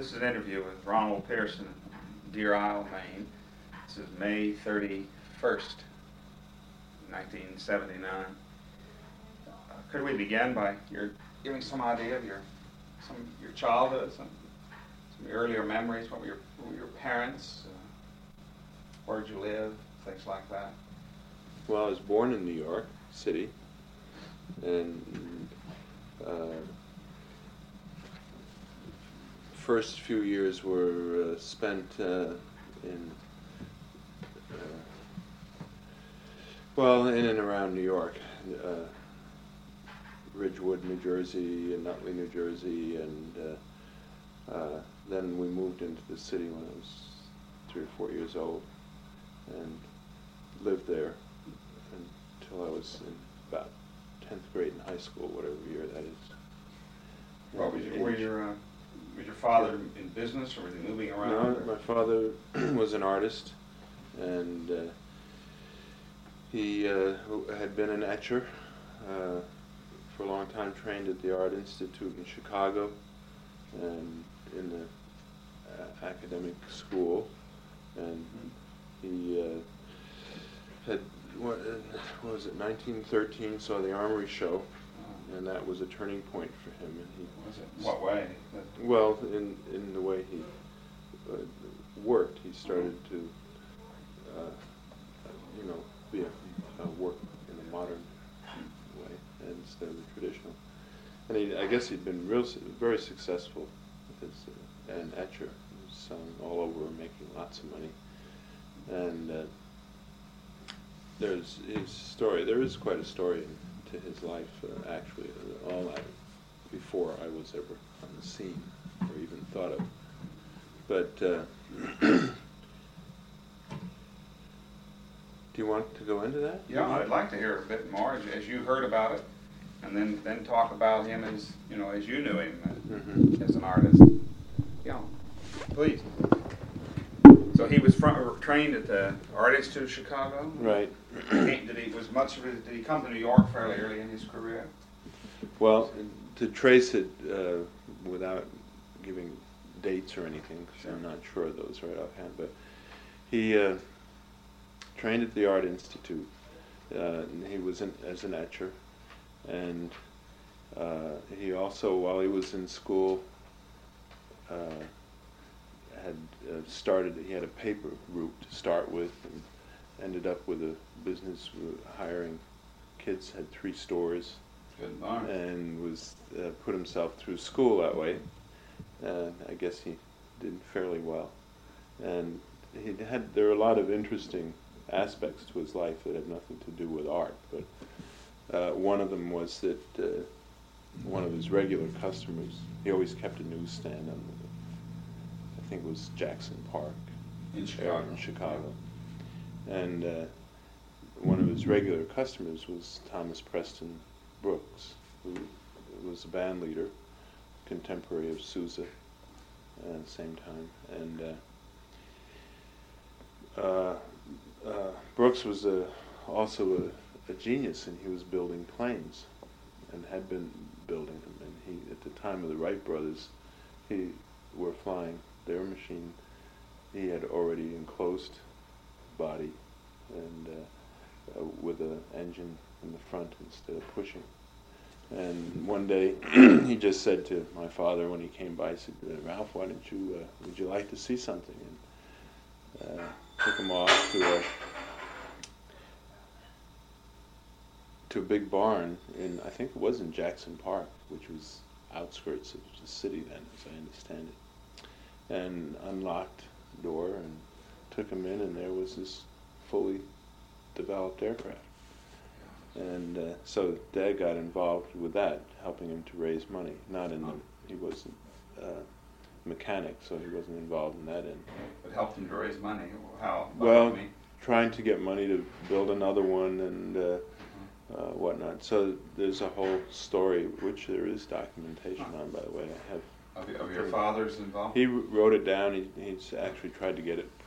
This is an interview with Ronald Pearson in Deer Isle, Maine. This is May 31st, 1979. Could we begin by your giving some idea of your childhood, some earlier memories? What were your parents? Where did you live? Things like that. Well, I was born in New York City, and first few years were spent in and around New York, Ridgewood, New Jersey, and Nutley, New Jersey, and then we moved into the city when I was 3 or 4 years old, and lived there until I was in about 10th grade in high school, whatever year that is. What was your father in business, or was he moving around? No, my father was an artist, and he had been an etcher for a long time, trained at the Art Institute in Chicago, and in the academic school, and he had, what was it, 1913, saw the Armory Show, and that was a turning point for him. And he was it? What way? Well, in the way he worked, he started to, work in a modern way instead of the traditional. And I guess he'd been very successful with an etcher. He was selling all over, making lots of money. And there's his story. There is quite a story to his life, actually, all that before I was ever on the scene or even thought of. But do you want to go into that? Yeah, I'd like to hear a bit more as you heard about it, and then talk about him as you knew him as an artist. Yeah, please. So he was trained at the Art Institute of Chicago. Right. Did he come to New York fairly early in his career? Well, to trace it without giving dates or anything, because I'm not sure of those right offhand, but he trained at the Art Institute. And he was as an etcher, and he also, while he was in school, had he had a paper route to start with, and ended up with a business hiring kids, had 3 stores. Good darn. And was put himself through school that way, and I guess he did fairly well. And there were a lot of interesting aspects to his life that had nothing to do with art, but one of them was that one of his regular customers, he always kept a newsstand on I think it was Jackson Park in Chicago. And one of his regular customers was Thomas Preston Brooks, who was a band leader, contemporary of Sousa at the same time. And Brooks was also a genius, and he was building planes, and had been building them. And he, at the time of the Wright brothers, were flying their machine. He had already enclosed body, and with an engine in the front instead of pushing. And one day he just said to my father when he came by, he said, "Ralph, would you like to see something?" And took him off to a big barn I think it was in Jackson Park, which was outskirts of the city then, as I understand it, and unlocked the door and took him in, and there was this fully developed aircraft. And so Dad got involved with that, helping him to raise money. He wasn't a mechanic, so he wasn't involved in that end. It helped him to raise money. How? Well, trying to get money to build another one and whatnot. So there's a whole story, which there is documentation on, by the way. I have of your father's involvement. He wrote it down. He's actually tried to get it